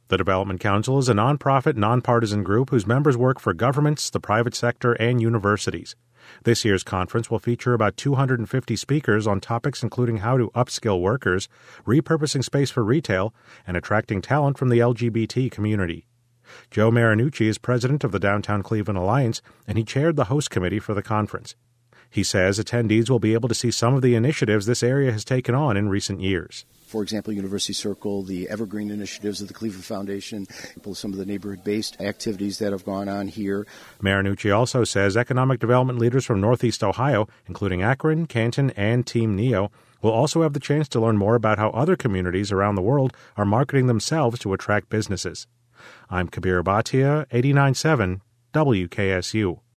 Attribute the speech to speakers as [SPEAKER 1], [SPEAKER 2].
[SPEAKER 1] The Development Council is a nonprofit, nonpartisan group whose members work for governments, the private sector, and universities. This year's conference will feature about 250 speakers on topics including how to upskill workers, repurposing space for retail, and attracting talent from the LGBT community. Joe Marinucci is president of the Downtown Cleveland Alliance, and he chaired the host committee for the conference. He says attendees will be able to see some of the initiatives this area has taken on in recent years.
[SPEAKER 2] For example, University Circle, the Evergreen initiatives of the Cleveland Foundation, some of the neighborhood-based activities that have gone on here.
[SPEAKER 1] Marinucci also says economic development leaders from Northeast Ohio, including Akron, Canton, and Team NEO, will also have the chance to learn more about how other communities around the world are marketing themselves to attract businesses. I'm Kabir Bhatia, 89.7 WKSU.